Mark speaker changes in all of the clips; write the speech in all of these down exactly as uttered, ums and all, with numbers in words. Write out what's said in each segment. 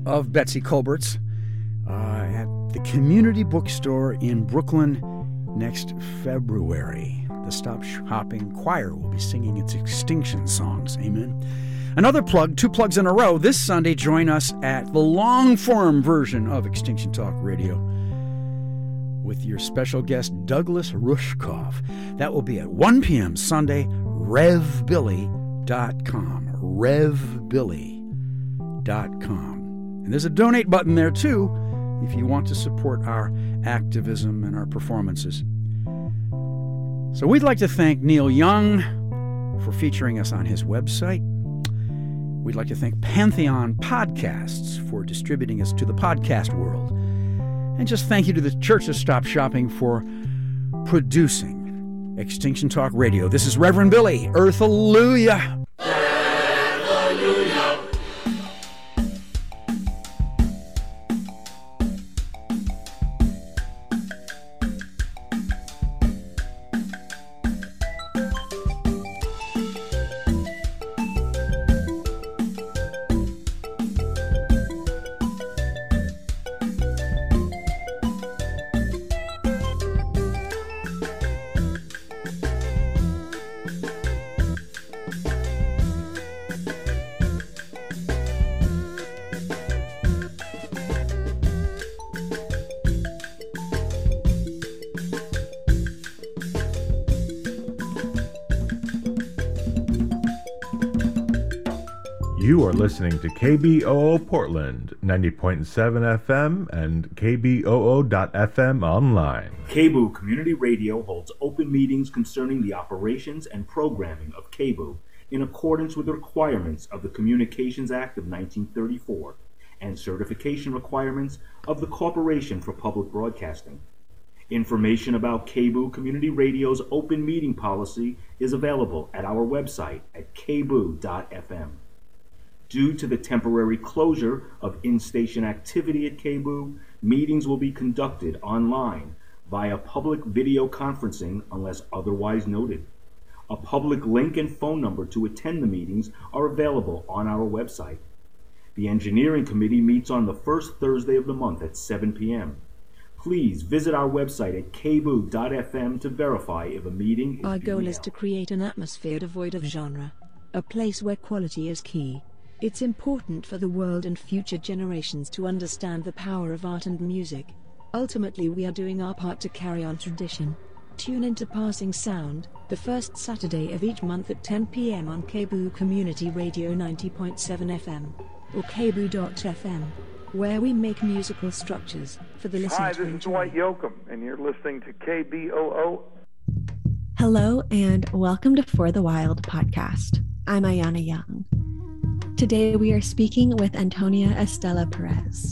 Speaker 1: of Betsy Colbert's uh, at the Community Bookstore in Brooklyn next February. The Stop Shopping Choir will be singing its Extinction songs. Amen. Another plug, two plugs in a row. This Sunday, join us at the long-form version of Extinction Talk Radio with your special guest, Douglas Rushkoff. That will be at one p.m. Sunday, rev billy dot com. rev billy dot com. And there's a donate button there, too, if you want to support our activism and our performances. So we'd like to thank Neil Young for featuring us on his website. We'd like to thank Pantheon Podcasts for distributing us to the podcast world. And just thank you to the Church of Stop Shopping for producing Extinction Talk Radio. This is Reverend Billy. Earth-alleluia.
Speaker 2: You are listening to K B O O Portland, ninety point seven F M and K B O O dot F M online.
Speaker 3: K B O O Community Radio holds open meetings concerning the operations and programming of K B O O in accordance with the requirements of the Communications Act of nineteen thirty-four and certification requirements of the Corporation for Public Broadcasting. Information about K B O O Community Radio's open meeting policy is available at our website at K B O O dot F M. Due to the temporary closure of in-station activity at K B O O, meetings will be conducted online via public video conferencing unless otherwise noted. A public link and phone number to attend the meetings are available on our website. The Engineering Committee meets on the first Thursday of the month at seven p.m. Please visit our website at K B O O dot F M to verify if a meeting is
Speaker 4: Our goal
Speaker 3: being
Speaker 4: is
Speaker 3: held.
Speaker 4: to create an atmosphere devoid of genre, a place where quality is key. It's important for the world and future generations to understand the power of art and music. Ultimately, we are doing our part to carry on tradition. Tune into Passing Sound, the first Saturday of each month at ten p.m. on K B O O Community Radio ninety point seven F M, or K B O O dot F M, where we make musical structures for the listener
Speaker 5: Hi,
Speaker 4: to
Speaker 5: this is
Speaker 4: enjoy.
Speaker 5: Dwight Yoakam, and you're listening to K B O O.
Speaker 6: Hello, and welcome to For the Wild podcast. I'm Ayana Young. Today we are speaking with Antonia Estela Perez.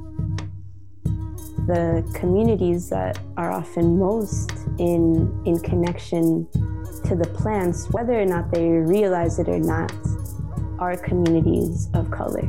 Speaker 7: The communities that are often most in, in connection to the plants, whether or not they realize it or not, are communities of color.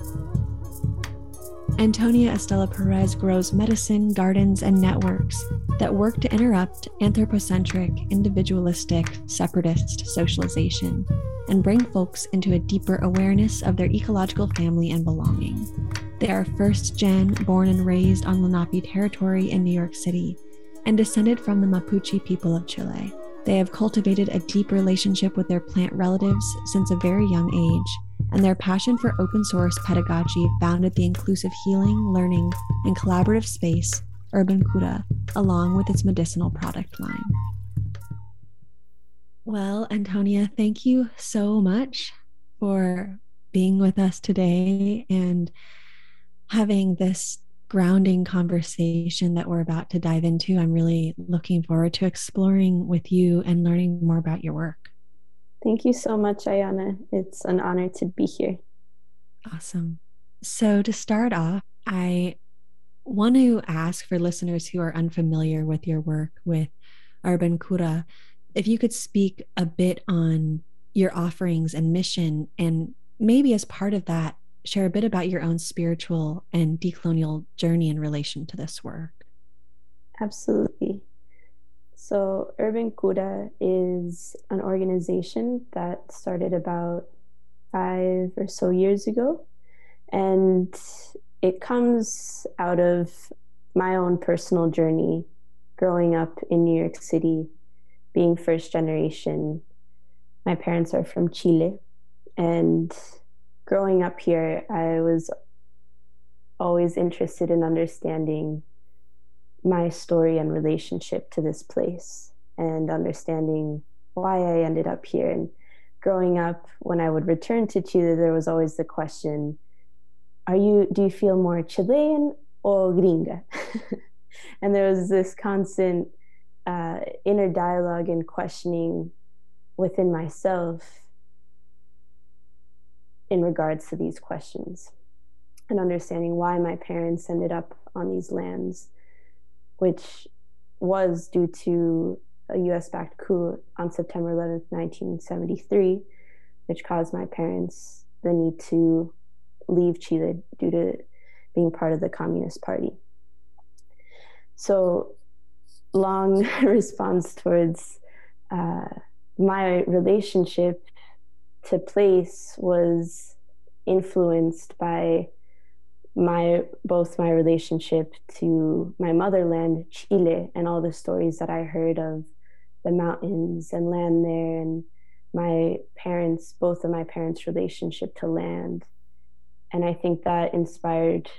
Speaker 6: Antonia Estela Perez grows medicine, gardens, and networks that work to interrupt anthropocentric, individualistic, separatist socialization and bring folks into a deeper awareness of their ecological family and belonging. They are first gen, born and raised on Lenape territory in New York City, and descended from the Mapuche people of Chile. They have cultivated a deep relationship with their plant relatives since a very young age, and their passion for open source pedagogy founded the inclusive healing, learning, and collaborative space, Urban Cura, along with its medicinal product line. Well, Antonia, thank you so much for being with us today and having this grounding conversation that we're about to dive into. I'm really looking forward to exploring with you and learning more about your work.
Speaker 7: Thank you so much, Ayana. It's an honor to be here.
Speaker 6: Awesome. So to start off, I want to ask for listeners who are unfamiliar with your work with Urban Cura, if you could speak a bit on your offerings and mission, and maybe as part of that, share a bit about your own spiritual and decolonial journey in relation to this work.
Speaker 7: Absolutely. So Urban Cura is an organization that started about five or so years ago. And it comes out of my own personal journey, growing up in New York City, being first generation. My parents are from Chile, and growing up here, I was always interested in understanding my story and relationship to this place and understanding why I ended up here. And growing up, when I would return to Chile, there was always the question, are you, do you feel more Chilean or gringa? And there was this constant uh, inner dialogue and questioning within myself in regards to these questions, and understanding why my parents ended up on these lands, which was due to a U S-backed coup on September eleventh, nineteen seventy-three, which caused my parents the need to leave Chile due to being part of the Communist Party. So, long response towards uh, my relationship to place was influenced by my both my relationship to my motherland, Chile, and all the stories that I heard of the mountains and land there, and my parents, both of my parents' relationship to land. And I think that inspired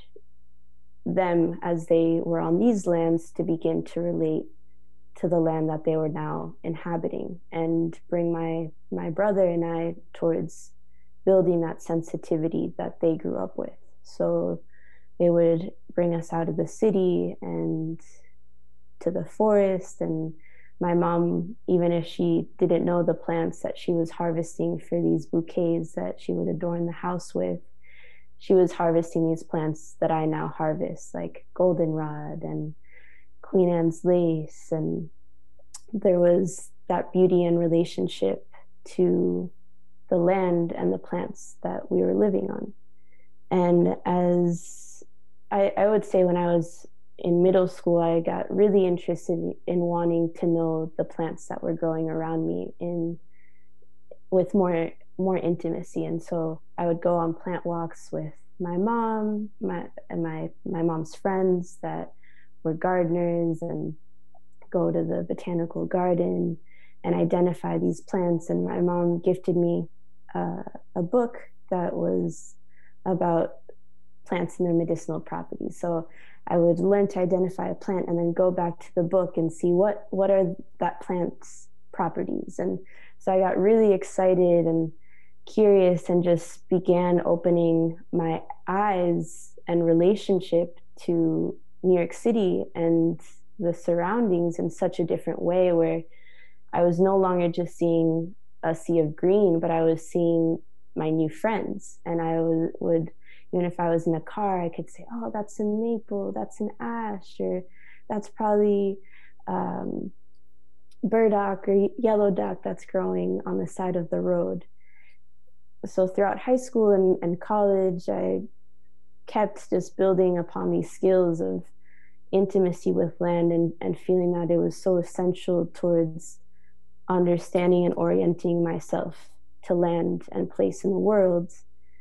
Speaker 7: them, as they were on these lands, to begin to relate to the land that they were now inhabiting, and bring my my brother and I towards building that sensitivity that they grew up with. So they would bring us out of the city and to the forest, and my mom, even if she didn't know the plants that she was harvesting for these bouquets that she would adorn the house with, she was harvesting these plants that I now harvest, like goldenrod and Queen Anne's lace. And there was that beauty and relationship to the land and the plants that we were living on. And as I, I would say when I was in middle school, I got really interested in wanting to know the plants that were growing around me in with more more intimacy. And so I would go on plant walks with my mom, my and my my mom's friends that were gardeners, and go to the botanical garden and identify these plants. And my mom gifted me uh, a book that was about plants and their medicinal properties. So I would learn to identify a plant and then go back to the book and see what what are that plant's properties. And so I got really excited and curious, and just began opening my eyes and relationship to New York City and the surroundings in such a different way, where I was no longer just seeing a sea of green, but I was seeing my new friends. And I would, would even if I was in a car, I could say, oh, that's a maple, that's an ash, or that's probably um, burdock or yellow dock that's growing on the side of the road. So throughout high school and, and college, I kept just building upon these skills of intimacy with land, and, and feeling that it was so essential towards understanding and orienting myself to land and place in the world.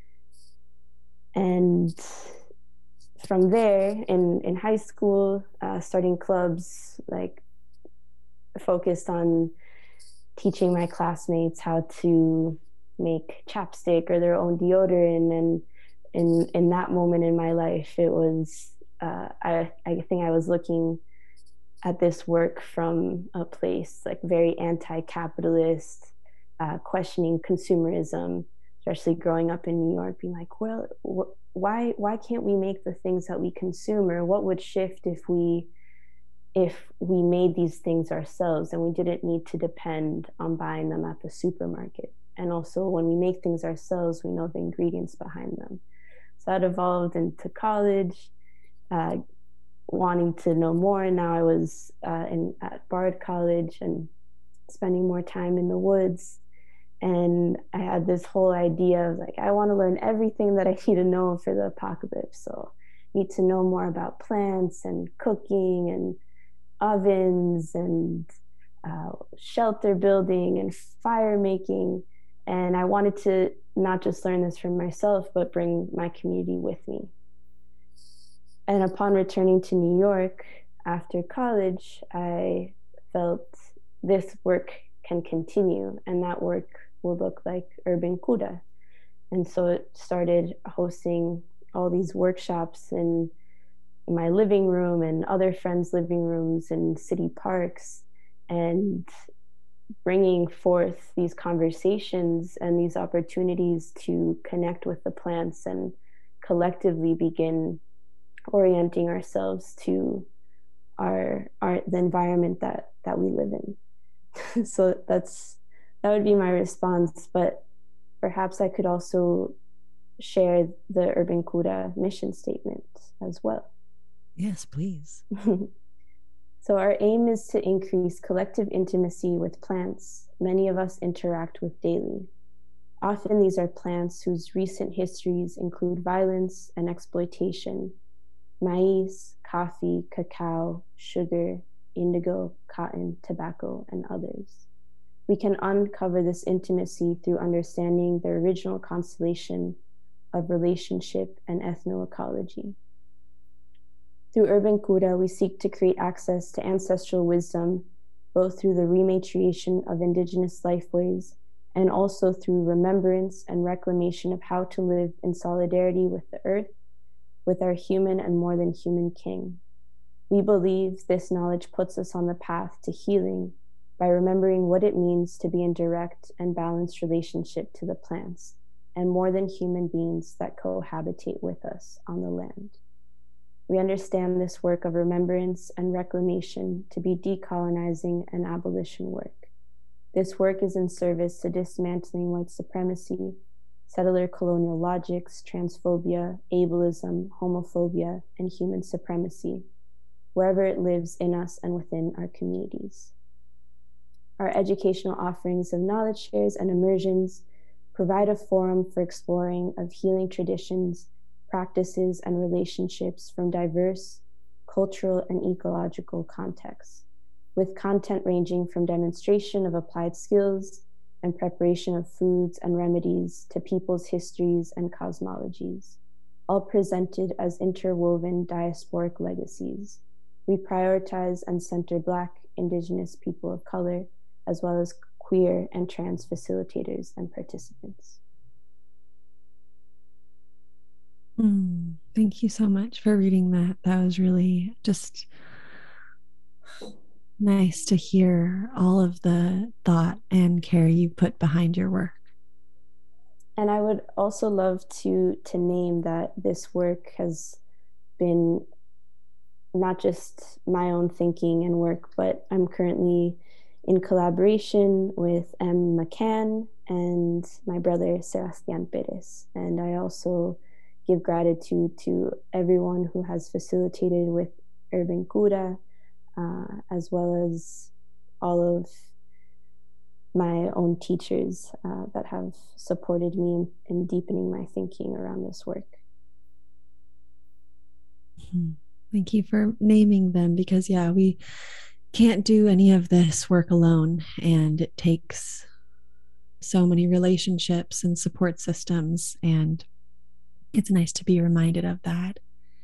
Speaker 7: And from there, in, in high school, uh, starting clubs, like focused on teaching my classmates how to make chapstick or their own deodorant. And in in that moment in my life, it was uh, I I think I was looking at this work from a place like very anti-capitalist, uh, questioning consumerism, especially growing up in New York, being like, well, wh- why why can't we make the things that we consume? Or what would shift if we if we made these things ourselves and we didn't need to depend on buying them at the supermarket? And also, when we make things ourselves, we know the ingredients behind them. So that evolved into college, uh, wanting to know more. And now I was uh, in at Bard College and spending more time in the woods. And I had this whole idea of like, I want to learn everything that I need to know for the apocalypse. So I need to know more about plants and cooking and ovens and uh, shelter building and fire making. And I wanted to not just learn this for myself, but bring my community with me. and upon returning to New York after college, I felt this work can continue, and that work will look like urban cura. And so it started hosting all these workshops in, in my living room and other friends' living rooms in city parks, and bringing forth these conversations and these opportunities to connect with the plants and collectively begin orienting ourselves to our, our the environment that, that we live in. So that's that would be my response, but perhaps I could also share the Urban Cura mission statement as well.
Speaker 8: Yes, please.
Speaker 7: So our aim is to increase collective intimacy with plants many of us interact with daily. Often these are plants whose recent histories include violence and exploitation: maize, coffee, cacao, sugar, indigo, cotton, tobacco, and others. We can uncover this intimacy through understanding the original constellation of relationship and ethnoecology. Through Urban Cura, we seek to create access to ancestral wisdom, both through the rematriation of indigenous lifeways and also through remembrance and reclamation of how to live in solidarity with the earth, with our human and more than human king. We believe this knowledge puts us on the path to healing by remembering what it means to be in direct and balanced relationship to the plants and more than human beings that cohabitate with us on the land. We understand this work of remembrance and reclamation to be decolonizing and abolition work. This work is in service to dismantling white supremacy, settler colonial logics, transphobia, ableism, homophobia, and human supremacy, wherever it lives in us and within our communities. Our educational offerings of knowledge shares and immersions provide a forum for exploring of healing traditions, practices, and relationships from diverse cultural and ecological contexts, with content ranging from demonstration of applied skills and preparation of foods and remedies to people's histories and cosmologies, all presented as interwoven diasporic legacies. We prioritize and center Black, Indigenous, people of color, as well as queer and trans facilitators and participants.
Speaker 6: Mm, thank you so much for reading that. That was really just nice to hear all of the thought and care you put behind your work.
Speaker 7: And I would also love to to name that this work has been not just my own thinking and work, but I'm currently in collaboration with M. McCann and my brother Sebastian Perez. And I also give gratitude to everyone who has facilitated with Urban Cura, uh, as well as all of my own teachers uh, that have supported me in, in deepening my thinking around this work.
Speaker 6: Thank you for naming them, because yeah, we can't do any of this work alone, and it takes so many relationships and support systems, and it's nice to be reminded of that.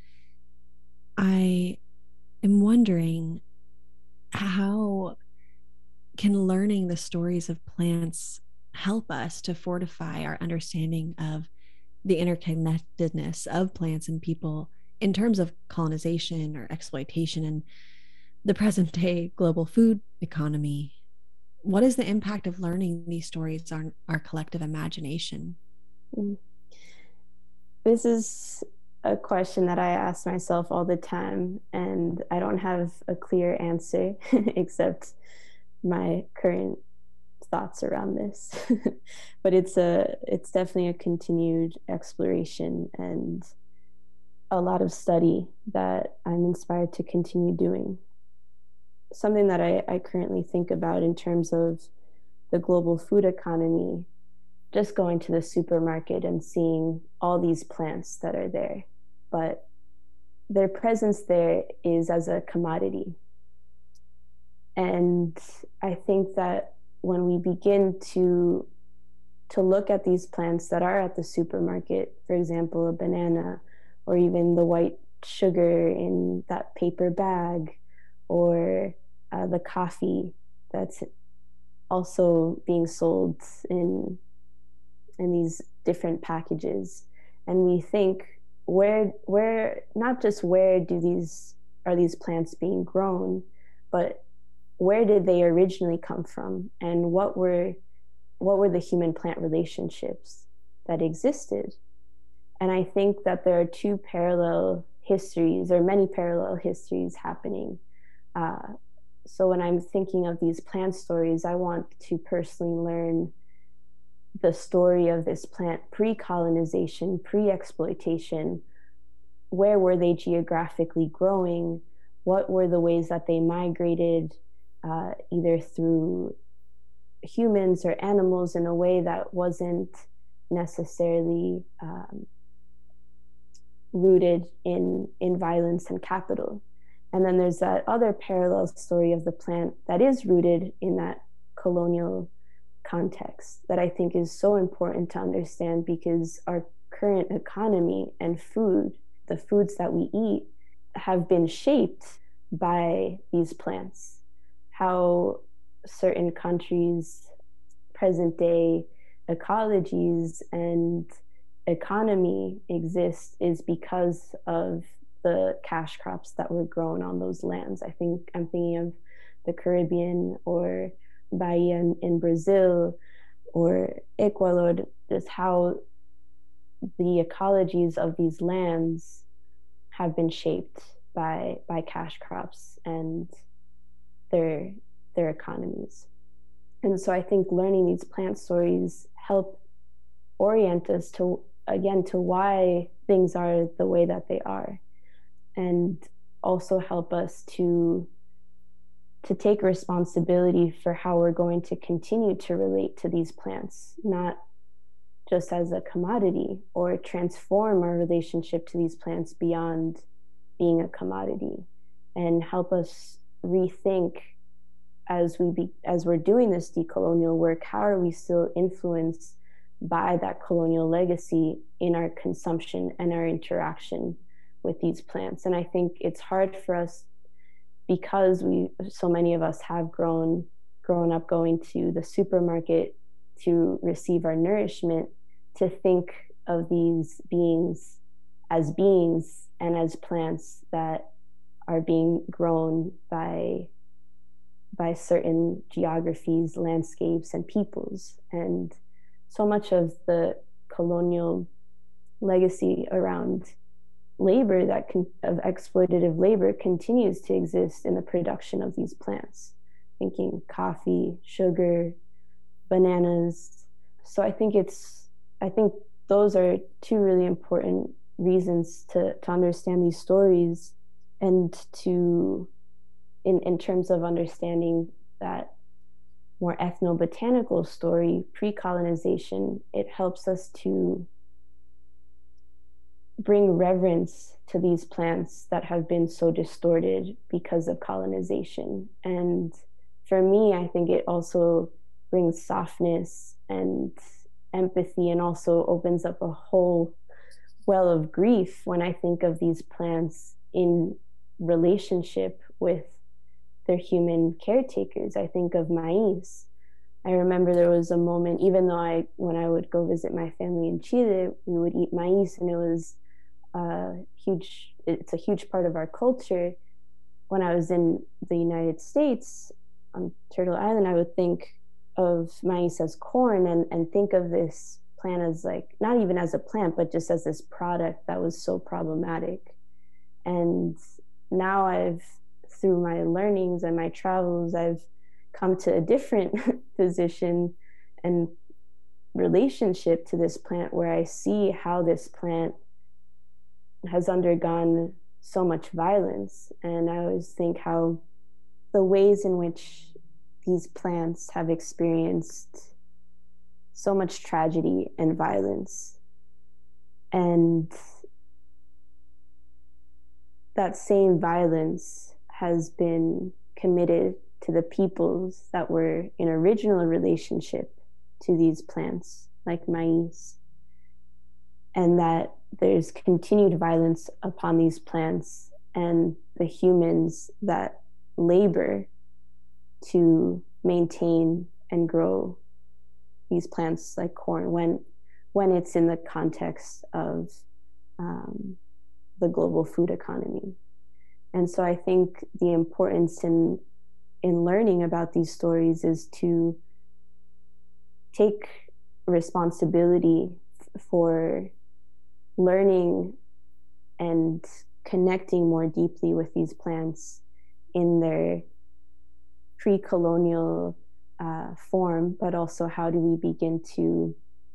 Speaker 6: I am wondering, how can learning the stories of plants help us to fortify our understanding of the interconnectedness of plants and people in terms of colonization or exploitation and the present day global food economy? What is the impact of learning these stories on our collective imagination?
Speaker 7: This is a question that I ask myself all the time, and I don't have a clear answer except my current thoughts around this. But it's a it's definitely a continued exploration and a lot of study that I'm inspired to continue doing. Something that I, I currently think about in terms of the global food economy, just going to the supermarket and seeing all these plants that are there, but their presence there is as a commodity. And I think that when we begin to to look at these plants that are at the supermarket, for example, a banana, or even the white sugar in that paper bag, or uh, the coffee that's also being sold in in these different packages. And we think, where where not just where do these are these plants being grown, but where did they originally come from, and what were what were the human plant relationships that existed? And I think that there are two parallel histories, or many parallel histories happening. Uh, so when I'm thinking of these plant stories, I want to personally learn the story of this plant pre-colonization, pre-exploitation. Where were they geographically growing? What were the ways that they migrated, uh, either through humans or animals, in a way that wasn't necessarily um, rooted in, in violence and capital? And then there's that other parallel story of the plant that is rooted in that colonial context that I think is so important to understand, because our current economy and food, the foods that we eat, have been shaped by these plants. How certain countries' present day ecologies and economy exist is because of the cash crops that were grown on those lands. I think I'm thinking of the Caribbean, or Bahia in, in Brazil, or Ecuador, just how the ecologies of these lands have been shaped by by cash crops and their their economies. And so I think learning these plant stories help orient us to, again, to why things are the way that they are, and also help us to to take responsibility for how we're going to continue to relate to these plants, not just as a commodity, or transform our relationship to these plants beyond being a commodity, and help us rethink as we be, as we're doing this decolonial work, how are we still influenced by that colonial legacy in our consumption and our interaction with these plants? And I think it's hard for us, because we, so many of us have grown, grown up going to the supermarket to receive our nourishment, to think of these beings as beings and as plants that are being grown by by certain geographies, landscapes, and peoples. And so much of the colonial legacy around labor, that con- of exploitative labor, continues to exist in the production of these plants. Thinking coffee, sugar, bananas. So I think it's, I think those are two really important reasons to, to understand these stories, and to, in, in terms of understanding that more ethnobotanical story, pre-colonization, it helps us to bring reverence to these plants that have been so distorted because of colonization. And for me, I think it also brings softness and empathy, and also opens up a whole well of grief when I think of these plants in relationship with their human caretakers. I think of maize. I remember there was a moment, even though I, when I would go visit my family in Chile, we would eat maize, and it was a huge, it's a huge part of our culture. When I was in the United States, on Turtle Island, I would think of maize as corn, and, and think of this plant as, like, not even as a plant, but just as this product that was so problematic. And now I've, through my learnings and my travels, I've come to a different position and relationship to this plant, where I see how this plant has undergone so much violence. And I always think how the ways in which these plants have experienced so much tragedy and violence, and that same violence has been committed to the peoples that were in original relationship to these plants, like maize. And that there's continued violence upon these plants and the humans that labor to maintain and grow these plants like corn when when it's in the context of um, the global food economy. And so I think the importance in in learning about these stories is to take responsibility f- for learning and connecting more deeply with these plants in their pre-colonial uh, form, but also how do we begin to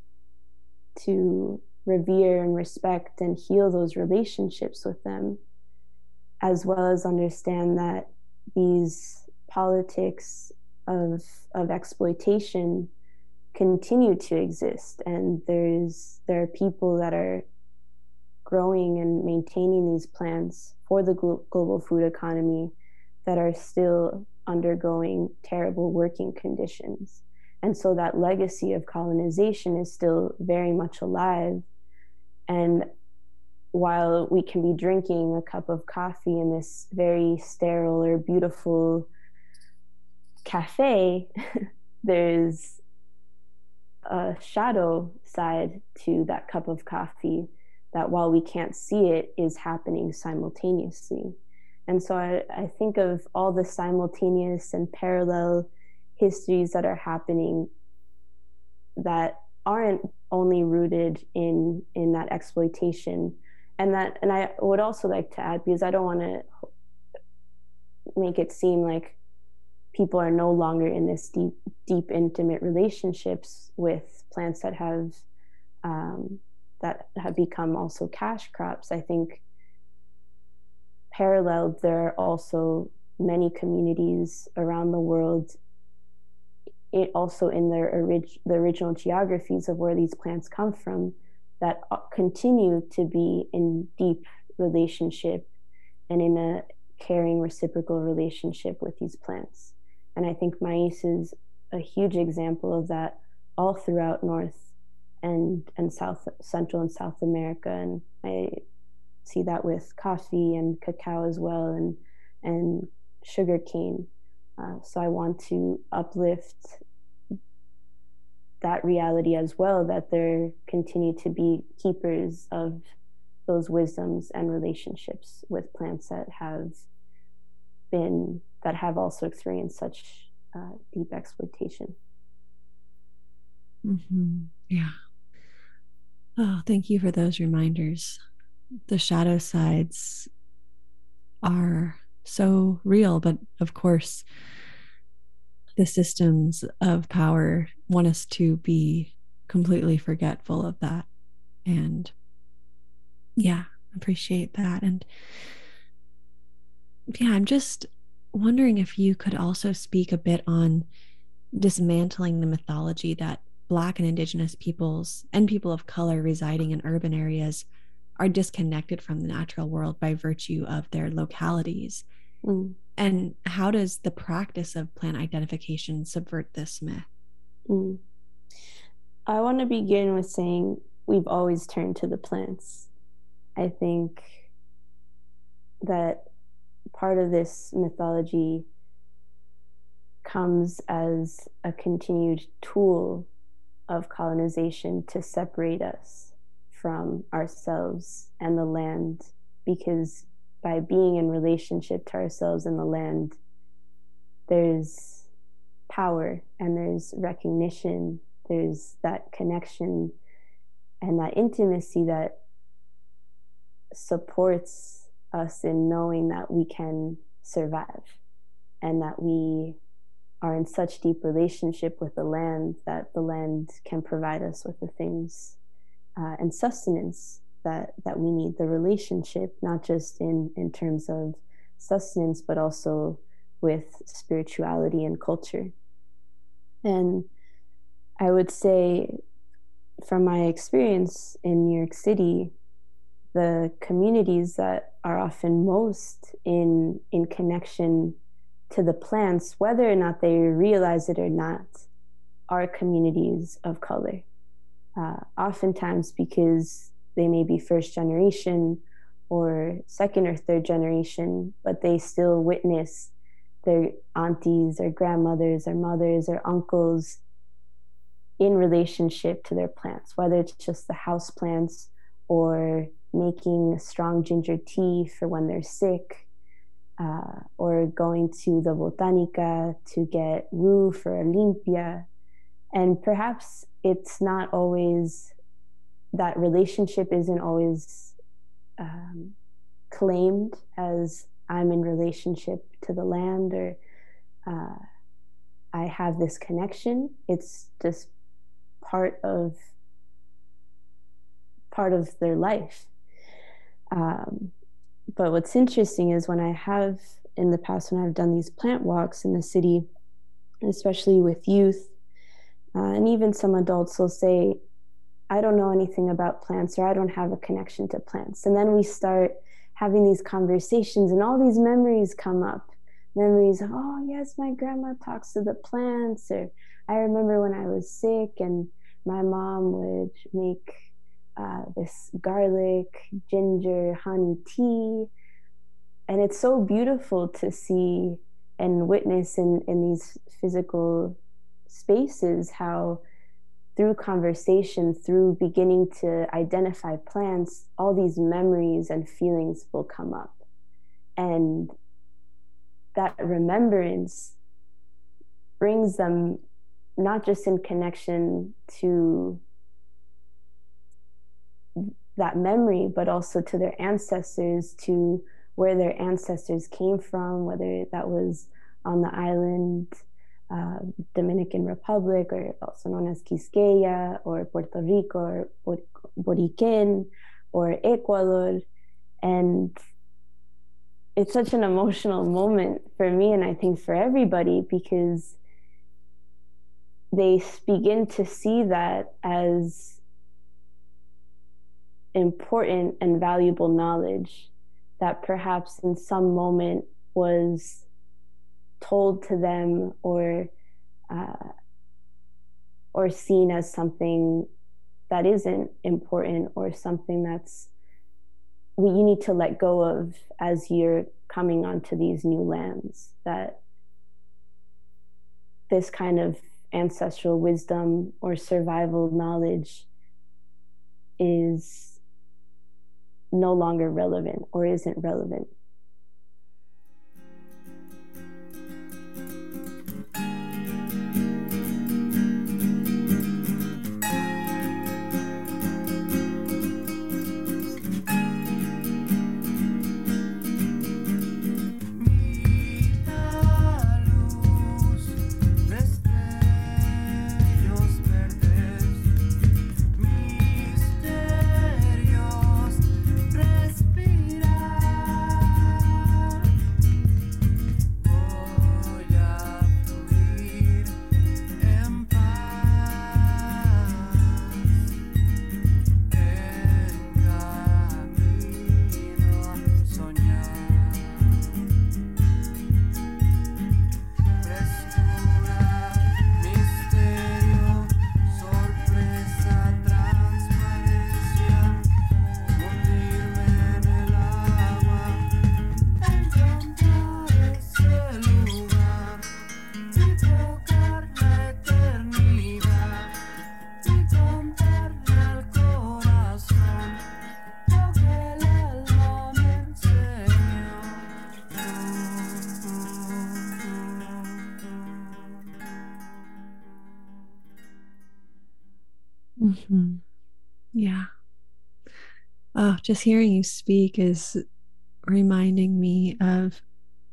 Speaker 7: to revere and respect and heal those relationships with them, as well as understand that these politics of of exploitation continue to exist, and there's there are people that are growing and maintaining these plants for the glo- global food economy that are still undergoing terrible working conditions. And so that legacy of colonization is still very much alive. And while we can be drinking a cup of coffee in this very sterile or beautiful cafe, there's a shadow side to that cup of coffee that, while we can't see it, is happening simultaneously. And so I, I think of all the simultaneous and parallel histories that are happening that aren't only rooted in in that exploitation. And that, and I would also like to add, because I don't want to make it seem like people are no longer in this deep, deep, intimate relationships with plants that have um, that have become also cash crops. I think paralleled, there are also many communities around the world, it also in their orig- the original geographies of where these plants come from, that continue to be in deep relationship and in a caring reciprocal relationship with these plants. And I think maize is a huge example of that all throughout North and and South, Central and South America. And I see that with coffee and cacao as well, and and sugar cane. Uh, so I want to uplift that reality as well, that there continue to be keepers of those wisdoms and relationships with plants that have been, that have also experienced such uh, deep exploitation.
Speaker 6: Mm-hmm. Yeah. Oh, thank you for those reminders. The shadow sides are so real, but of course, the systems of power want us to be completely forgetful of that. And yeah, appreciate that. And yeah, I'm just wondering if you could also speak a bit on dismantling the mythology that Black and Indigenous peoples and people of color residing in urban areas are disconnected from the natural world by virtue of their localities.
Speaker 7: Mm.
Speaker 6: And how does the practice of plant identification subvert this myth?
Speaker 7: Mm. I want to begin with saying we've always turned to the plants. I think that part of this mythology comes as a continued tool of colonization to separate us from ourselves and the land, because by being in relationship to ourselves and the land, there's power and there's recognition, there's that connection and that intimacy that supports us in knowing that we can survive and that we are in such deep relationship with the land that the land can provide us with the things uh, and sustenance that that we need. The relationship, not just in in terms of sustenance, but also with spirituality and culture. And I would say, from my experience in New York City, the communities that are often most in in connection to the plants, whether or not they realize it or not, are communities of color. Uh, oftentimes because they may be first generation or second or third generation, but they still witness their aunties, their grandmothers, their mothers, their uncles in relationship to their plants, whether it's just the house plants or making strong ginger tea for when they're sick, uh, or going to the botanica to get rue for Olimpia. And perhaps it's not always, that relationship isn't always um, claimed as I'm in relationship to the land, or uh, I have this connection. It's just part of part of their life. Um, but what's interesting is when I have, in the past, when I've done these plant walks in the city, especially with youth, uh, and even some adults will say, I don't know anything about plants, or I don't have a connection to plants. And then we start having these conversations and all these memories come up. Memories of, oh yes, my grandma talks to the plants, or I remember when I was sick and my mom would make uh, this garlic, ginger, honey tea. And it's so beautiful to see and witness in, in these physical spaces how through conversation, through beginning to identify plants, all these memories and feelings will come up. And that remembrance brings them not just in connection to that memory, but also to their ancestors, to where their ancestors came from, whether that was on the island, uh, Dominican Republic, or also known as Quisqueya, or Puerto Rico, or Boriquen, or Ecuador. And it's such an emotional moment for me, and I think for everybody, because they begin to see that as important and valuable knowledge that perhaps in some moment was told to them, or uh, or seen as something that isn't important, or something that's what you need to let go of as you're coming onto these new lands. That this kind of ancestral wisdom or survival knowledge is no longer relevant, or isn't relevant.
Speaker 6: Mm-hmm. Yeah. Oh, just hearing you speak is reminding me of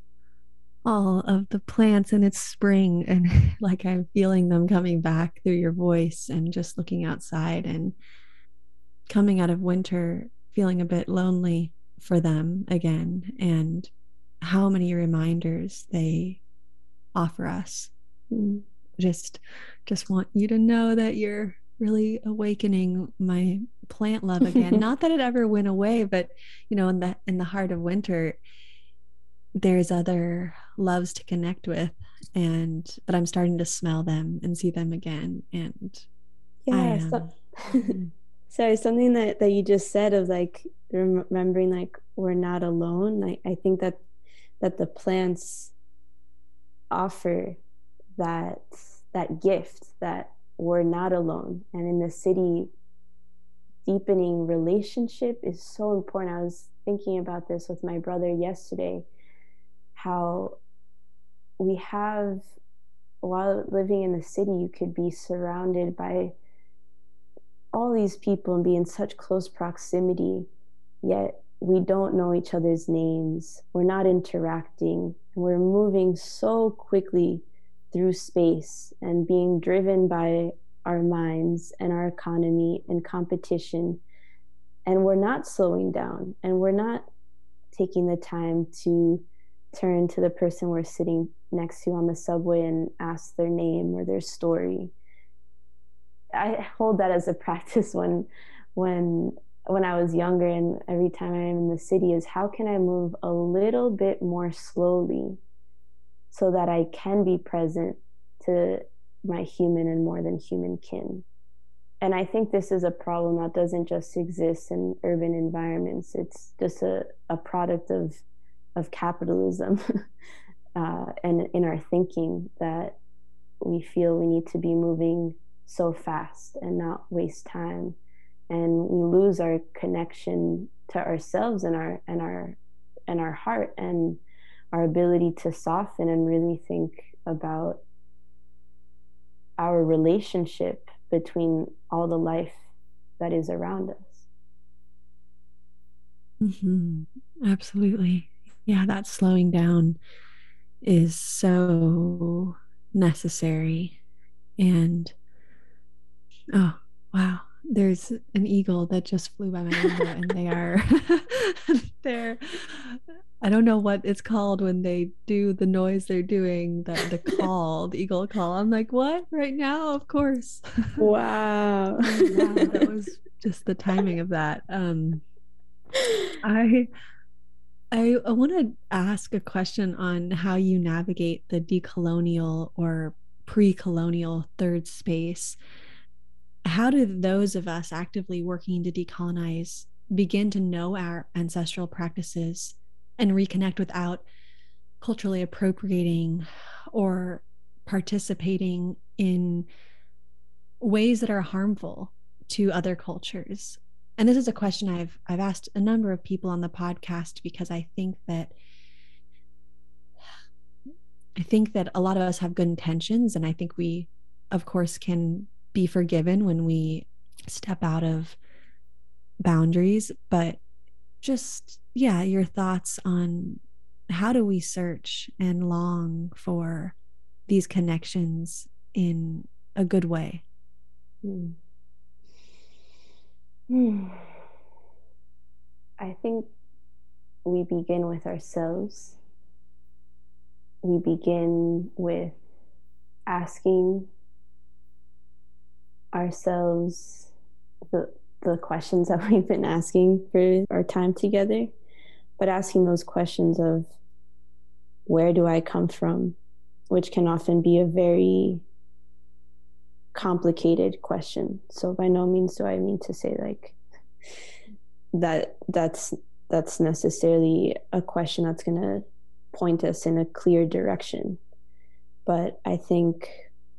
Speaker 6: all of the plants in its spring, and like I'm feeling them coming back through your voice, and just looking outside and coming out of winter, feeling a bit lonely for them again, and how many reminders they offer us. Mm. Just, just want you to know that you're really awakening my plant love again. Not that it ever went away, but you know, in the in the heart of winter, there's other loves to connect with, and but I'm starting to smell them and see them again. And
Speaker 7: yeah,
Speaker 6: I, um,
Speaker 7: so, Sorry, something that, that you just said of like remembering like we're not alone. I, I think that that the plants offer that that gift that we're not alone. And in the city, deepening relationship is so important. I was thinking about this with my brother yesterday, how we have, while living in the city, you could be surrounded by all these people and be in such close proximity, yet we don't know each other's names. We're not interacting. And we're moving so quickly through space and being driven by our minds and our economy and competition. And we're not slowing down, and we're not taking the time to turn to the person we're sitting next to on the subway and ask their name or their story. I hold that as a practice when when when I was younger, and every time I am in the city, is how can I move a little bit more slowly so that I can be present to my human and more than human kin. And I think this is a problem that doesn't just exist in urban environments. It's just a, a product of of capitalism uh, and in our thinking, that we feel we need to be moving so fast and not waste time. And we lose our connection to ourselves and our and our and our heart and our ability to soften and really think about our relationship between all the life that is around us.
Speaker 6: Mm-hmm. Absolutely. Yeah, that slowing down is so necessary. And oh, wow. There's an eagle that just flew by my window, and they are they're I don't know what it's called when they do the noise they're doing, the the call, the eagle call. I'm like, what? Right now? Of course.
Speaker 7: Wow.
Speaker 6: Wow, that was just the timing of that. Um I I, I want to ask a question on how you navigate the decolonial or pre-colonial third space. How do those of us actively working to decolonize begin to know our ancestral practices and reconnect without culturally appropriating or participating in ways that are harmful to other cultures? And this is a question I've I've asked a number of people on the podcast, because I think that I think that a lot of us have good intentions, and I think we, of course, can be forgiven when we step out of boundaries. But just, yeah, your thoughts on how do we search and long for these connections in a good way?
Speaker 7: Hmm. Hmm. I think we begin with ourselves. We begin with asking ourselves the the questions that we've been asking for our time together, but asking those questions of, where do I come from? Which can often be a very complicated question. So by no means do I mean to say like that that's that's necessarily a question that's going to point us in a clear direction. But I think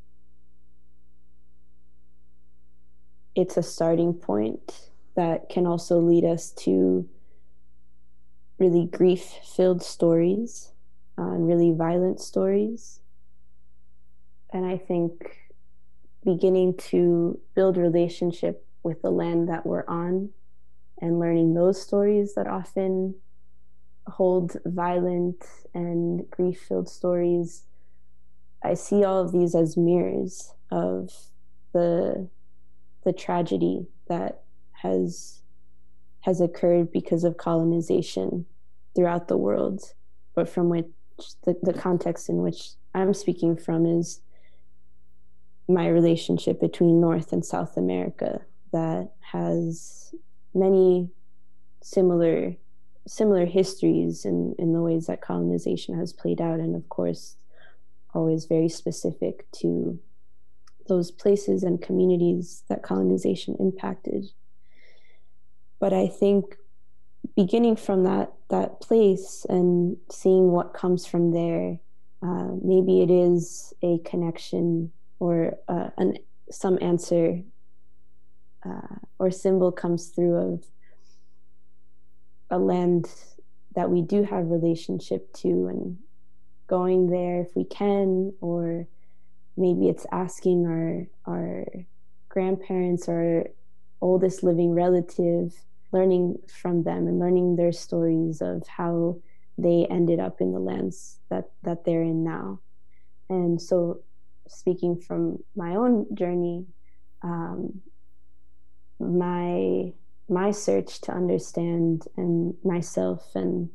Speaker 7: it's a starting point that can also lead us to really grief-filled stories, uh, and really violent stories. And I think beginning to build relationship with the land that we're on and learning those stories that often hold violent and grief-filled stories, I see all of these as mirrors of the the tragedy that has has occurred because of colonization throughout the world, but from which the, the context in which I'm speaking from is my relationship between North and South America, that has many similar similar histories in, in the ways that colonization has played out, and of course always very specific to those places and communities that colonization impacted. but I think beginning from that that place and seeing what comes from there, uh, maybe it is a connection or uh, an some answer uh, or symbol comes through of a land that we do have relationship to, and going there if we can, or maybe it's asking our our grandparents or oldest living relative, learning from them and learning their stories of how they ended up in the lands that that they're in now. And so, speaking from my own journey, um, my my search to understand and myself and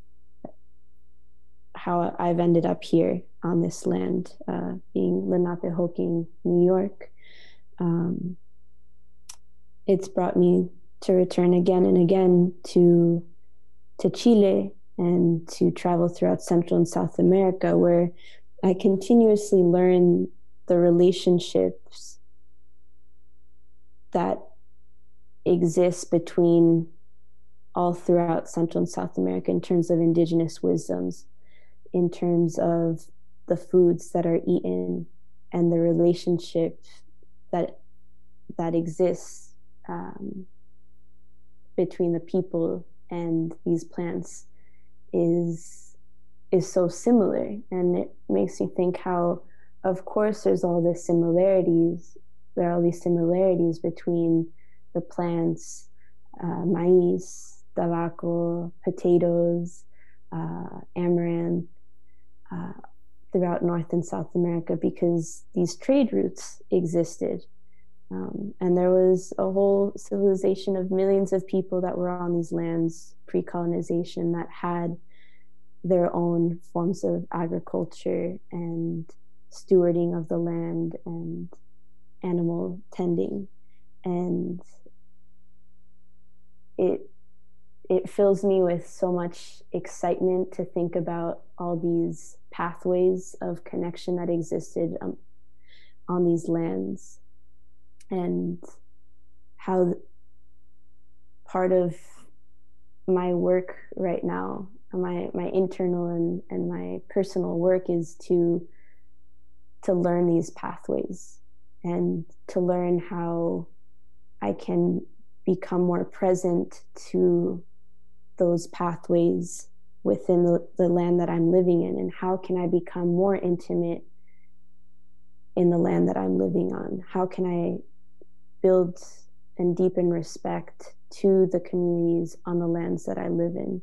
Speaker 7: how I've ended up here on this land, uh, being Lenapehoking, New York. Um, it's brought me to return again and again to to Chile and to travel throughout Central and South America, where I continuously learn the relationships that exist between all throughout Central and South America in terms of indigenous wisdoms, in terms of the foods that are eaten and the relationship that that exists um, between the people and these plants is is so similar. And it makes me think how, of course, there's all the similarities. There are all these similarities between the plants, uh, maize, tabaco, potatoes, uh, amaranth, uh, throughout North and South America, because these trade routes existed. Um, and there was a whole civilization of millions of people that were on these lands pre-colonization that had their own forms of agriculture and stewarding of the land and animal tending. And it it fills me with so much excitement to think about all these pathways of connection that existed um, on these lands, and how part of my work right now, my my internal and, and my personal work, is to to learn these pathways and to learn how I can become more present to those pathways within the, the land that I'm living in, and how can I become more intimate in the land that I'm living on? How can I build and deepen respect to the communities on the lands that I live in?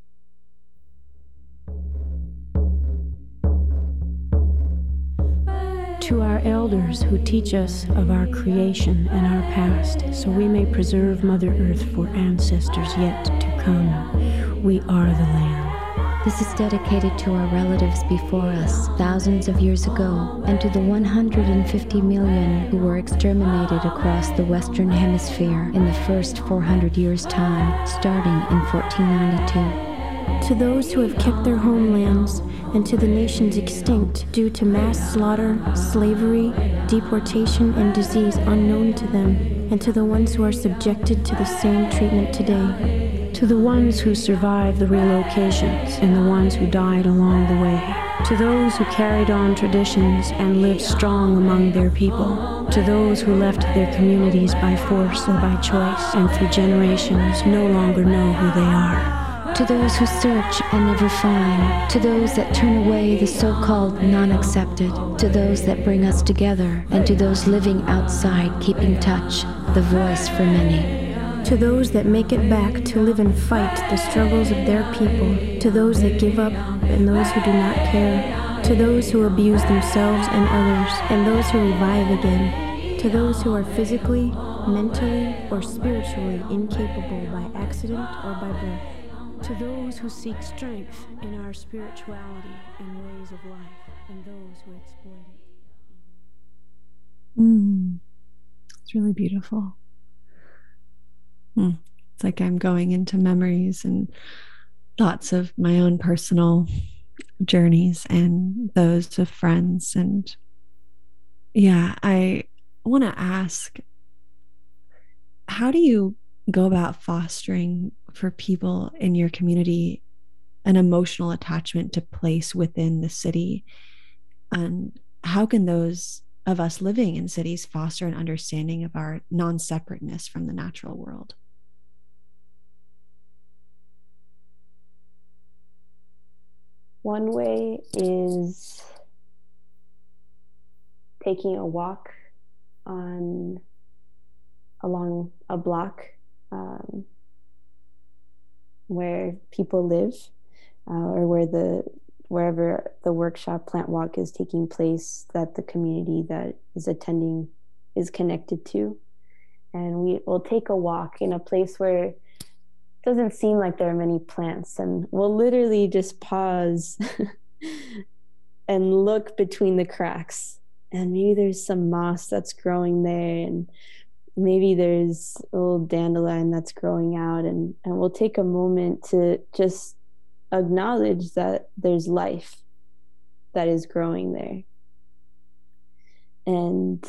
Speaker 9: To our elders who teach us of our creation and our past, so we may preserve Mother Earth for ancestors yet to come, we are the land.
Speaker 10: This is dedicated to our relatives before us, thousands of years ago, and to the one hundred fifty million who were exterminated across the Western Hemisphere in the first four hundred years' time, starting in fourteen ninety-two.
Speaker 9: To those who have kept their homelands, and to the nations extinct due to mass slaughter, slavery, deportation, and disease unknown to them, and to the ones who are subjected to the same treatment today. To the ones who survived the relocations and the ones who died along the way. To those who carried on traditions and lived strong among their people. To those who left their communities by force or by choice, and for generations no longer know who they are.
Speaker 10: To those who search and never find, to those that turn away the so-called non-accepted, to those that bring us together, and to those living outside keeping touch, the voice for many.
Speaker 9: To those that make it back to live and fight the struggles of their people, to those that give up and those who do not care, to those who abuse themselves and others, and those who revive again, to those who are physically, mentally, or spiritually incapable by accident or by birth. To those who seek strength in our spirituality and ways of life, and those who exploit it.
Speaker 6: Mm. It's really beautiful. Mm. It's like I'm going into memories and thoughts of my own personal journeys and those of friends. And yeah, I want to ask, how do you go about fostering for people in your community an emotional attachment to place within the city? And how can those of us living in cities foster an understanding of our non-separateness from the natural world?
Speaker 7: One way is taking a walk on along a block um, where people live, uh, or where the wherever the workshop Plant Walk is taking place, that the community that is attending is connected to. And we will take a walk in a place where it doesn't seem like there are many plants, and we'll literally just pause and look between the cracks, and maybe there's some moss that's growing there, and maybe there's a little dandelion that's growing out, and, and we'll take a moment to just acknowledge that there's life that is growing there. And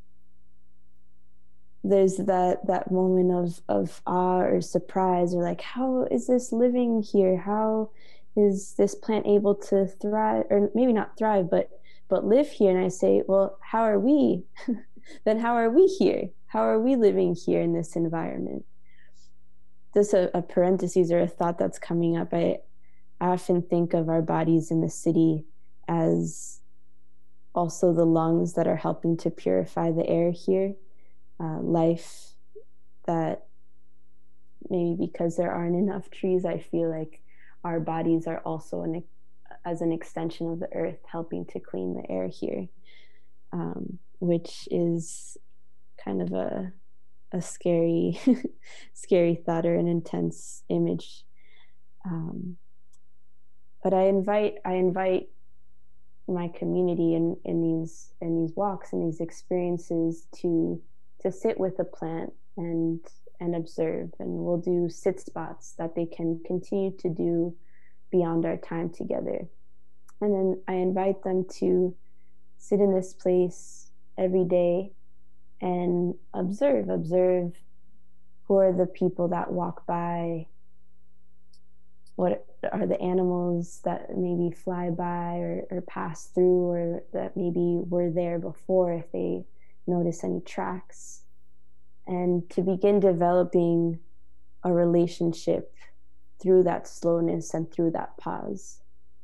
Speaker 7: there's that that moment of, of awe or surprise, or like, how is this living here? How is this plant able to thrive, or maybe not thrive, but but live here? And I say, well, how are we? Then how are we here? How are we living here in this environment? Just a, a parenthesis or a thought that's coming up. I, I often think of our bodies in the city as also the lungs that are helping to purify the air here. Uh, life that maybe because there aren't enough trees, I feel like our bodies are also an, as an extension of the earth, helping to clean the air here, um, which is kind of a a scary, scary thought or an intense image. Um, but I invite I invite my community in, in these in these walks and these experiences to to sit with a plant and and observe, and we'll do sit spots that they can continue to do beyond our time together. And then I invite them to sit in this place every day and observe, observe who are the people that walk by, what are the animals that maybe fly by or, or pass through, or that maybe were there before, if they notice any tracks, and to begin developing a relationship through that slowness and through that pause.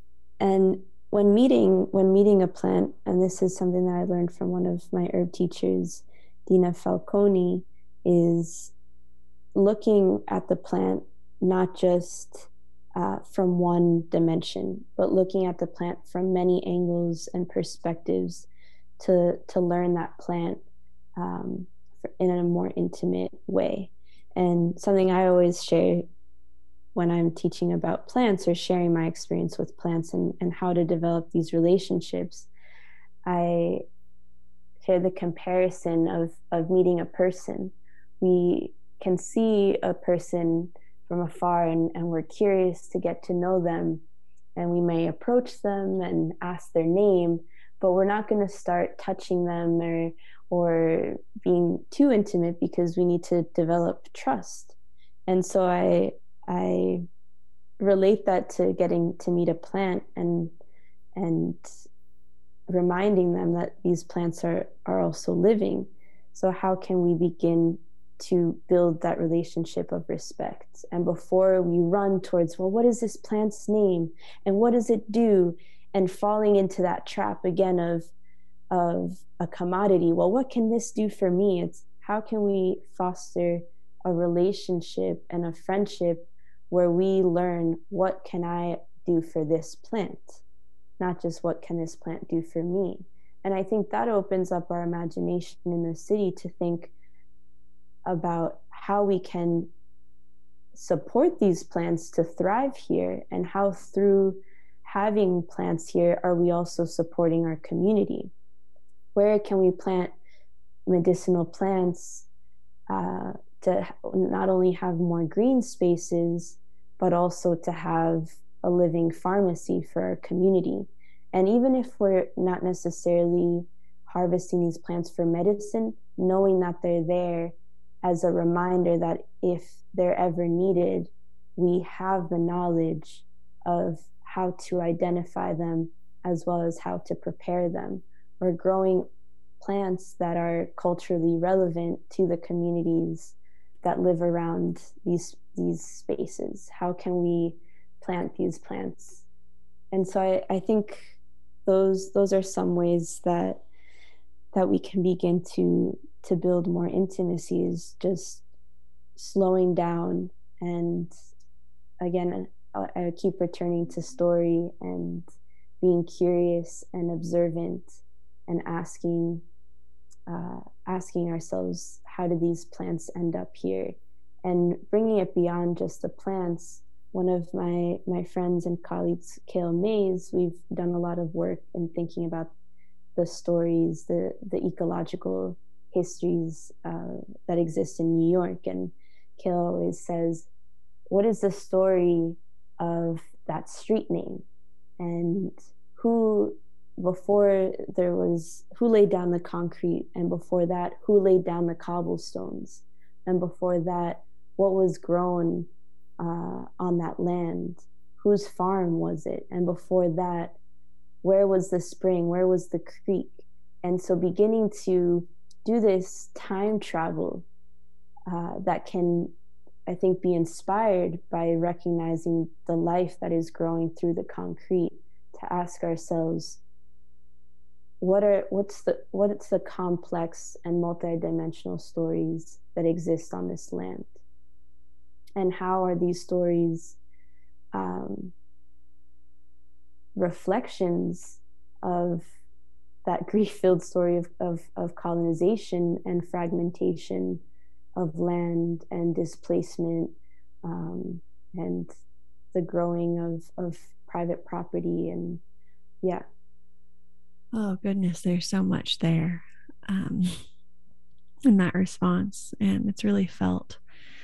Speaker 7: And when meeting when meeting a plant, and this is something that I learned from one of my herb teachers, Dina Falconi, is looking at the plant not just uh, from one dimension, but looking at the plant from many angles and perspectives to to learn that plant um, in a more intimate way. And something I always share when I'm teaching about plants or sharing my experience with plants and, and how to develop these relationships, I share the comparison of, of meeting a person. We can see a person from afar, and, and we're curious to get to know them, and we may approach them and ask their name, but we're not going to start touching them or or being too intimate, because we need to develop trust. And so I I relate that to getting to meet a plant and and reminding them that these plants are are also living. So how can we begin to build that relationship of respect? And before we run towards, well, what is this plant's name and what does it do? And falling into that trap again of of a commodity. Well, what can this do for me? It's how can we foster a relationship and a friendship where we learn, what can I do for this plant? Not just what can this plant do for me? And I think that opens up our imagination in the city to think about how we can support these plants to thrive here, and how through having plants here are we also supporting our community. Where can we plant medicinal plants uh, to not only have more green spaces, but also to have a living pharmacy for our community? And even if we're not necessarily harvesting these plants for medicine, knowing that they're there as a reminder that if they're ever needed, we have the knowledge of how to identify them as well as how to prepare them. We're growing plants that are culturally relevant to the communities that live around these these spaces. How can we plant these plants? And so I, I think those those are some ways that that we can begin to to build more intimacy, is just slowing down. And again, I, I keep returning to story and being curious and observant and asking uh, asking ourselves, how did these plants end up here? And bringing it beyond just the plants. One of my, my friends and colleagues, Kale Mays, we've done a lot of work in thinking about the stories, the, the ecological histories uh, that exist in New York. And Kale always says, what is the story of that street name? And who, before there was, who laid down the concrete? And before that, who laid down the cobblestones? And before that, what was grown uh, on that land? Whose farm was it? And before that, where was the spring? Where was the creek? And so beginning to do this time travel uh, that can, I think, be inspired by recognizing the life that is growing through the concrete, to ask ourselves, what are what's the what's the complex and multidimensional stories that exist on this land? And how are these stories um, reflections of that grief-filled story of, of, of colonization and fragmentation of land and displacement, um, and the growing of, of private property? And yeah.
Speaker 6: Oh goodness, there's so much there um, in that response, and it's really felt.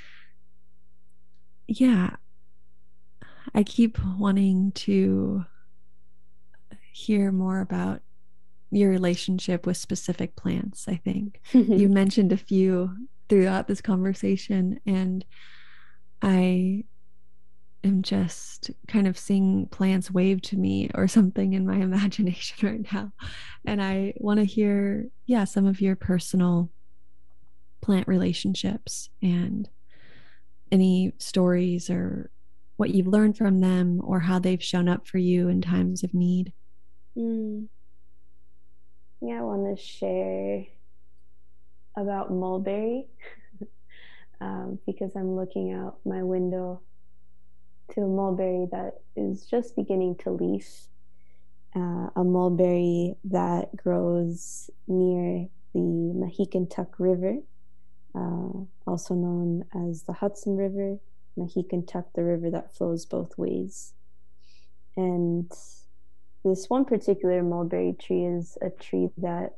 Speaker 6: Yeah, I keep wanting to hear more about your relationship with specific plants. I think you mentioned a few throughout this conversation, and I am just kind of seeing plants wave to me or something in my imagination right now. And I want to hear, yeah, some of your personal plant relationships and any stories or what you've learned from them or how they've shown up for you in times of need.
Speaker 7: Mm. Yeah, I want to share about mulberry um, because I'm looking out my window to a mulberry that is just beginning to leaf, uh, a mulberry that grows near the Mahicantuck River, uh, also known as the Hudson River, Mahicantuck, the river that flows both ways. And this one particular mulberry tree is a tree that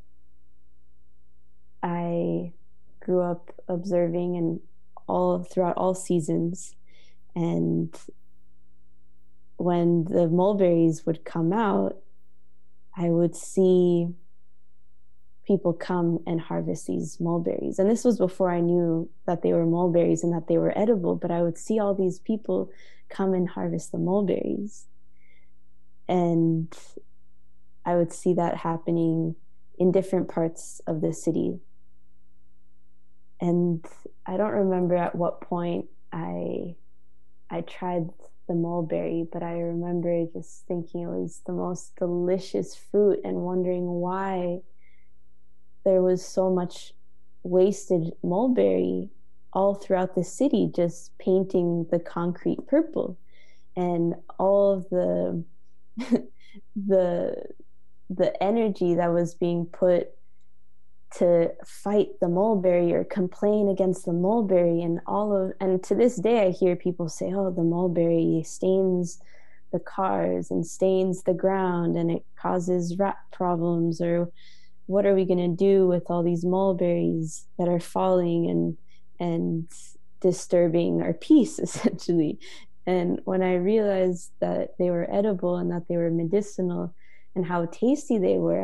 Speaker 7: I grew up observing and all throughout all seasons. And when the mulberries would come out, I would see people come and harvest these mulberries. And this was before I knew that they were mulberries and that they were edible, but I would see all these people come and harvest the mulberries. And I would see that happening in different parts of the city. And I don't remember at what point I I tried the mulberry, but I remember just thinking it was the most delicious fruit and wondering why there was so much wasted mulberry all throughout the city, just painting the concrete purple. And all of the the the energy that was being put to fight the mulberry or complain against the mulberry, and all of and to this day I hear people say, oh, the mulberry stains the cars and stains the ground and it causes rat problems, or what are we going to do with all these mulberries that are falling and and disturbing our peace, essentially. And when I realized that they were edible and that they were medicinal and how tasty they were, I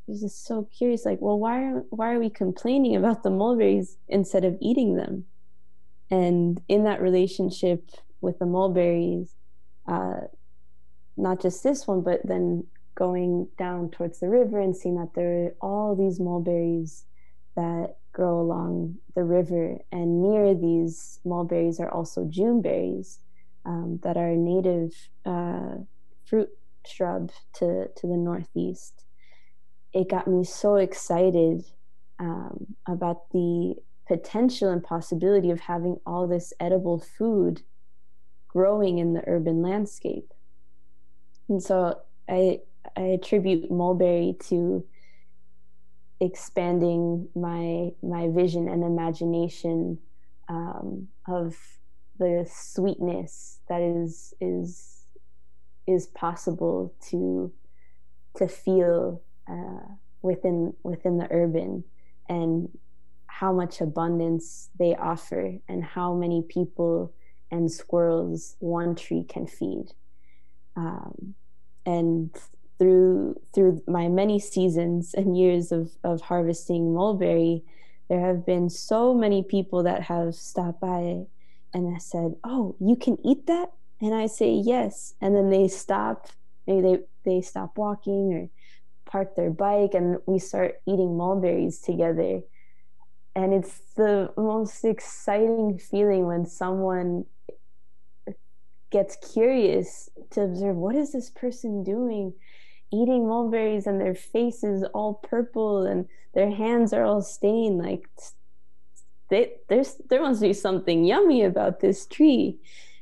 Speaker 7: was just so curious, like, well, why are, why are we complaining about the mulberries instead of eating them? And in that relationship with the mulberries, uh, not just this one, but then going down towards the river and seeing that there are all these mulberries that grow along the river. And near these mulberries are also Juneberries um, that are a native uh, fruit shrub to, to the northeast. It got me so excited um, about the potential and possibility of having all this edible food growing in the urban landscape. And so I, I attribute mulberry to expanding my my vision and imagination um, of the sweetness that is is is possible to to feel uh, within within the urban, and how much abundance they offer, and how many people and squirrels one tree can feed. Um, and through through my many seasons and years of, of harvesting mulberry, there have been so many people that have stopped by and I said, "Oh, you can eat that?" And I say, "Yes." And then they stop, maybe they, they stop walking or park their bike, and we start eating mulberries together. And it's the most exciting feeling when someone gets curious to observe, what is this person doing? Eating mulberries and their face is all purple and their hands are all stained. Like, they, there's, there must be something yummy about this tree.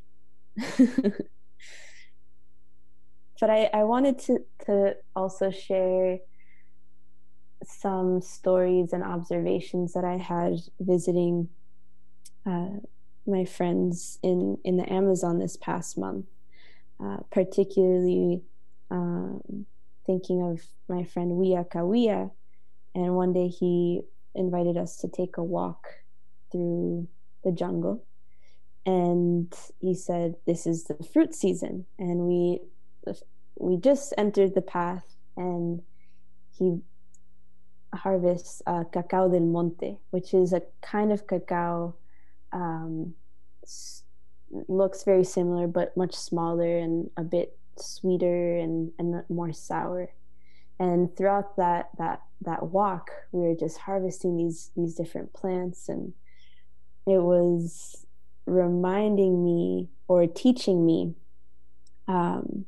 Speaker 7: But I, I wanted to, to also share some stories and observations that I had visiting uh, my friends in, in the Amazon this past month, uh, particularly um, thinking of my friend Wia Kawia. And one day he invited us to take a walk through the jungle. And he said, "This is the fruit season." And we we just entered the path, and he harvests uh, cacao del monte, which is a kind of cacao, um, looks very similar, but much smaller and a bit sweeter and, and more sour. And throughout that that that walk, we were just harvesting these these different plants, and it was reminding me or teaching me um,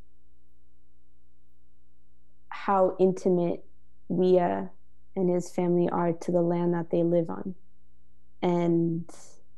Speaker 7: how intimate Wia and his family are to the land that they live on. And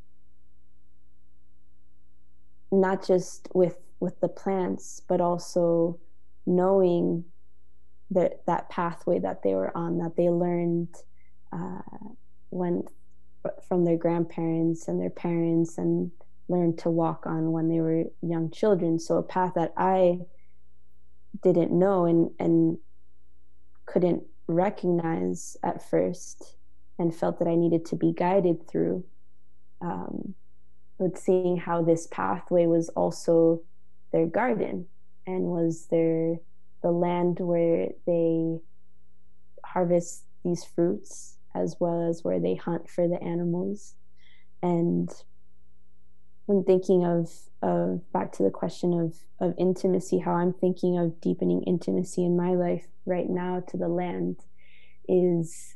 Speaker 7: not just with with the plants, but also knowing that that pathway that they were on, that they learned uh, when from their grandparents and their parents, and learned to walk on when they were young children. So a path that I didn't know and and couldn't recognize at first, and felt that I needed to be guided through. Um, but seeing how this pathway was also their garden, and was their the land where they harvest these fruits, as well as where they hunt for the animals. And when thinking of of back to the question of of intimacy, how I'm thinking of deepening intimacy in my life right now to the land is,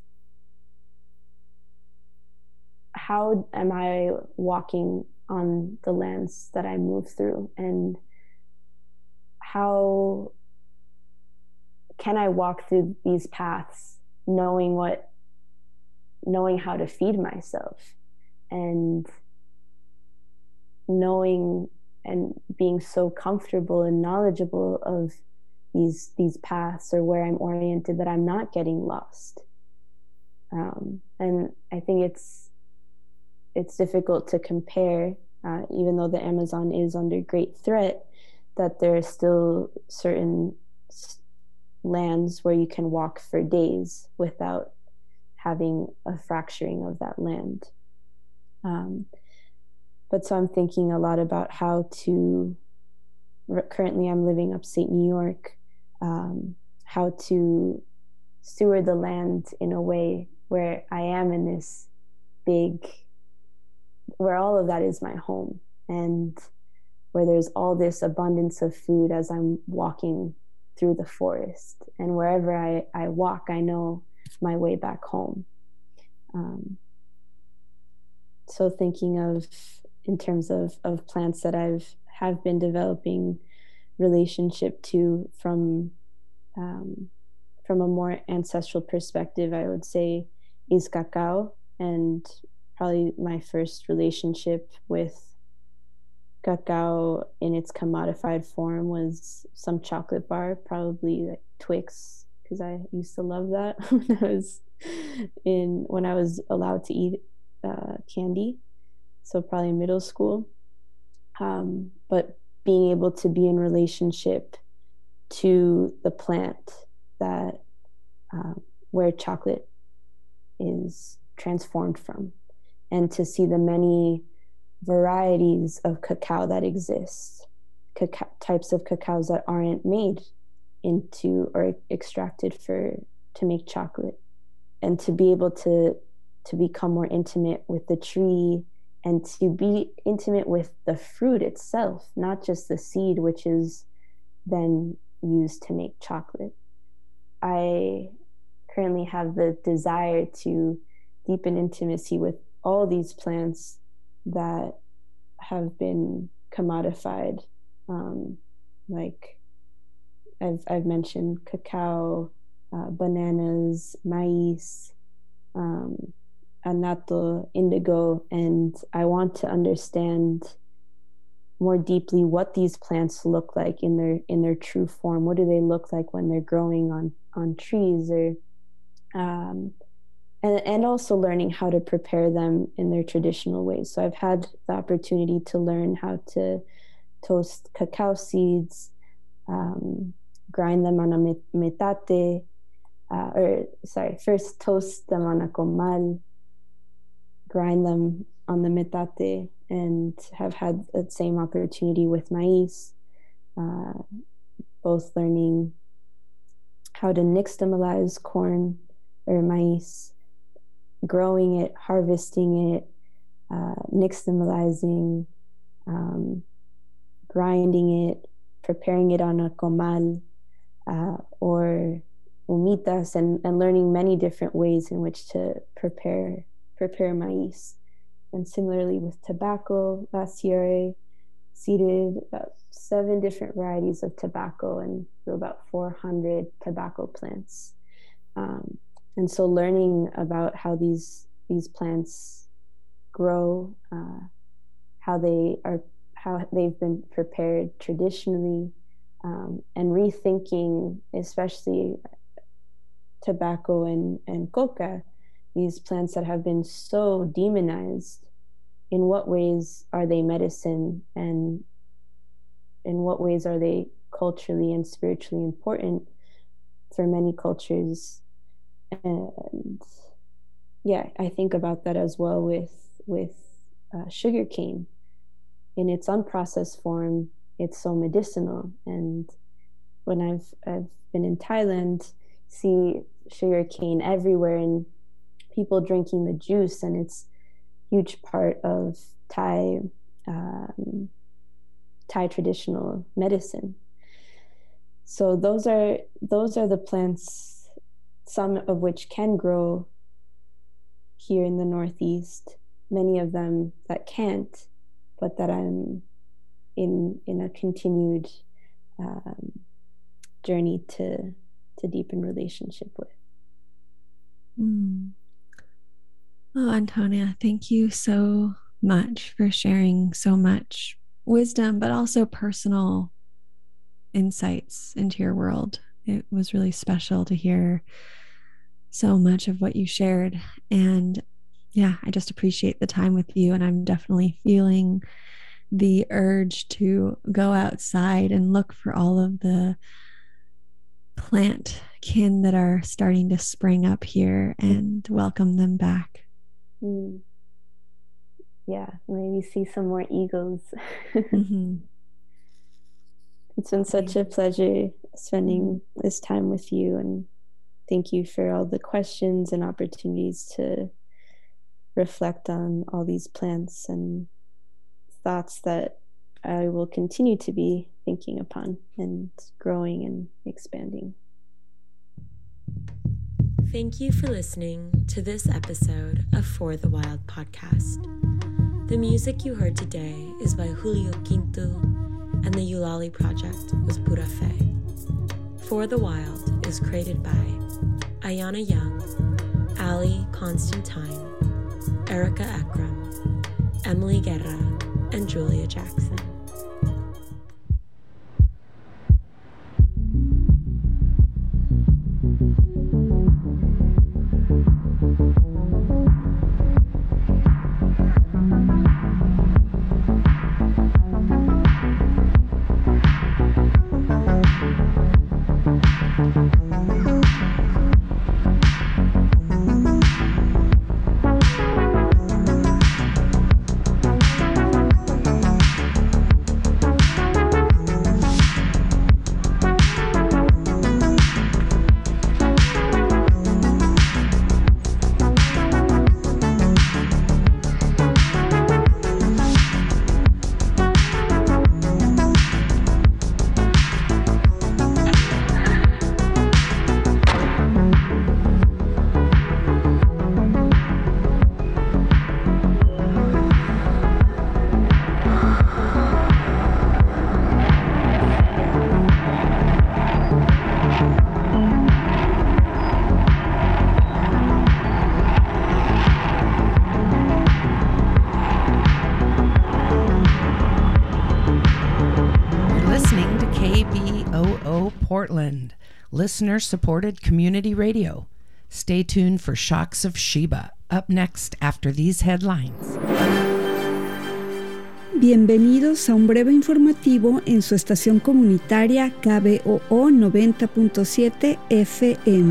Speaker 7: how am I walking on the lands that I move through, and how can I walk through these paths knowing what knowing how to feed myself, and knowing and being so comfortable and knowledgeable of these these paths, or where I'm oriented, that I'm not getting lost. Um, and I think it's it's difficult to compare, uh, even though the Amazon is under great threat, that there are still certain lands where you can walk for days without having a fracturing of that land. Um, but so I'm thinking a lot about how to, currently I'm living upstate New York, um, how to steward the land in a way where I am in this big, where all of that is my home, and where there's all this abundance of food as I'm walking through the forest. And wherever I, I walk, I know my way back home. Um, so thinking of, in terms of, of plants that I've have been developing relationship to from um, from a more ancestral perspective, I would say is cacao. And probably my first relationship with cacao in its commodified form was some chocolate bar, probably like Twix, because I used to love that when I was in when I was allowed to eat uh, candy. So probably middle school. Um, but being able to be in relationship to the plant that um, where chocolate is transformed from, and to see the many varieties of cacao that exist, cacao, types of cacaos that aren't made into or extracted for to make chocolate, and to be able to to become more intimate with the tree and to be intimate with the fruit itself, not just the seed, which is then used to make chocolate. I currently have the desire to deepen intimacy with all these plants that have been commodified. Um, like I've, I've mentioned cacao, uh, bananas, maíz, um, anato, indigo, and I want to understand more deeply what these plants look like in their in their true form. What do they look like when they're growing on on trees, or um, and and also learning how to prepare them in their traditional ways. So I've had the opportunity to learn how to toast cacao seeds, um, grind them on a metate, uh, or sorry, first toast them on a comal, grind them on the metate, and have had the same opportunity with maíz, uh, both learning how to nixtamalize corn or maíz, growing it, harvesting it, uh, nixtamalizing, um, grinding it, preparing it on a comal, uh, or humitas, and, and learning many different ways in which to prepare prepare maíz. And similarly with tobacco, last year I seeded about seven different varieties of tobacco and grew about four hundred tobacco plants. Um, and so learning about how these these plants grow, uh, how they are, how they've been prepared traditionally, um, and rethinking, especially tobacco and, and coca, these plants that have been so demonized. In what ways are they medicine, and in what ways are they culturally and spiritually important for many cultures? And yeah, I think about that as well with with uh, sugarcane. In its unprocessed form, it's so medicinal. And when I've I've been in Thailand, see sugarcane everywhere and people drinking the juice, and it's a huge part of Thai um, Thai traditional medicine. So those are those are the plants, some of which can grow here in the Northeast, many of them that can't, but that I'm in in a continued um, journey to to deepen relationship with.
Speaker 6: Mm. Oh, Antonia, thank you so much for sharing so much wisdom, but also personal insights into your world. It was really special to hear so much of what you shared. And yeah, I just appreciate the time with you. And I'm definitely feeling the urge to go outside and look for all of the plant kin that are starting to spring up here and welcome them back.
Speaker 7: Mm. Yeah, maybe see some more eagles.
Speaker 6: Mm-hmm.
Speaker 7: It's been such a pleasure spending this time with you and thank you for all the questions and opportunities to reflect on all these plants and thoughts that I will continue to be thinking upon and growing and expanding.
Speaker 11: Thank you for listening to this episode of For the Wild podcast. The music you heard today is by Julio Quinto, and the Eulalie Project was Pura Fe. For the Wild is created by Ayana Young, Ali Constantine, Erica Ekram, Emily Guerra, and Julia Jackson.
Speaker 8: Portland, listener-supported community radio. Stay tuned for Shocks of Sheba, up next after these headlines.
Speaker 12: Bienvenidos a un breve informativo en su estación comunitaria K B O O noventa punto siete F M.